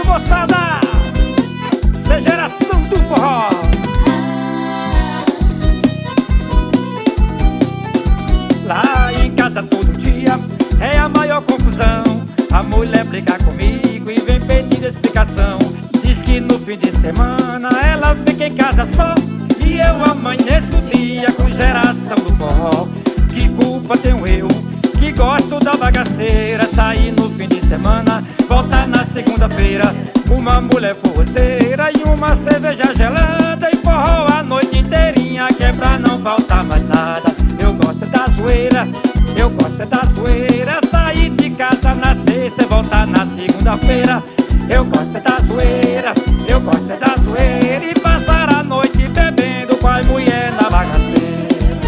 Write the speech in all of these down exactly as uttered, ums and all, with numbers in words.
moçada, cê é geração do forró. Lá em casa todo dia é a maior confusão. A mulher briga comigo e vem pedindo explicação. Diz que no fim de semana ela fica em casa só, e eu amanheço o dia com geração do forró. Que culpa tenho eu, que gosto da bagaceira, sair no fim de semana, voltar na segunda-feira. Uma mulher forrozeira e uma cerveja gelada, e forró a noite inteirinha, que é pra não faltar mais nada. Eu gosto da zoeira, eu gosto da zoeira, sair de casa na sexta e voltar na segunda-feira. Eu gosto da zoeira, eu gosto da zoeira, e passar a noite bebendo com a mulher na bagaceira.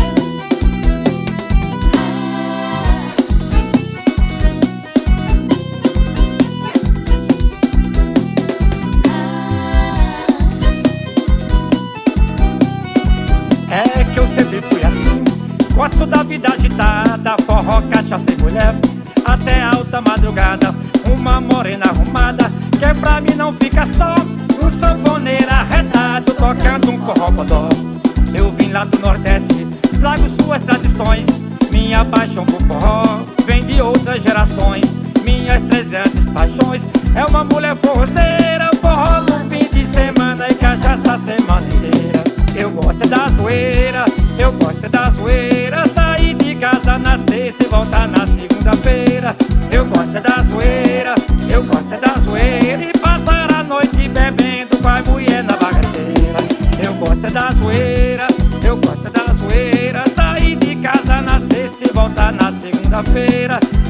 É que eu sempre fui assim, gosto da vida agitada, forró, cachaça e mulher, até alta madrugada. Uma morena arrumada, que é pra mim não fica só, um sanfoneiro arretado, tocando um forró bodó. Eu vim lá do Nordeste, trago suas tradições, minha paixão por forró vem de outras gerações. Minhas três grandes paixões é uma mulher forrozeira, forró no fim de semana e cachaça a semana inteira. Eu gosto da zoeira, eu gosto da zoeira, sair de casa na sexta e voltar na segunda-feira. Eu gosto da zoeira, eu gosto da zoeira, e passar a noite bebendo com a mulher na bagaceira. Eu gosto da zoeira, eu gosto da zoeira, sair de casa na sexta e voltar na segunda-feira.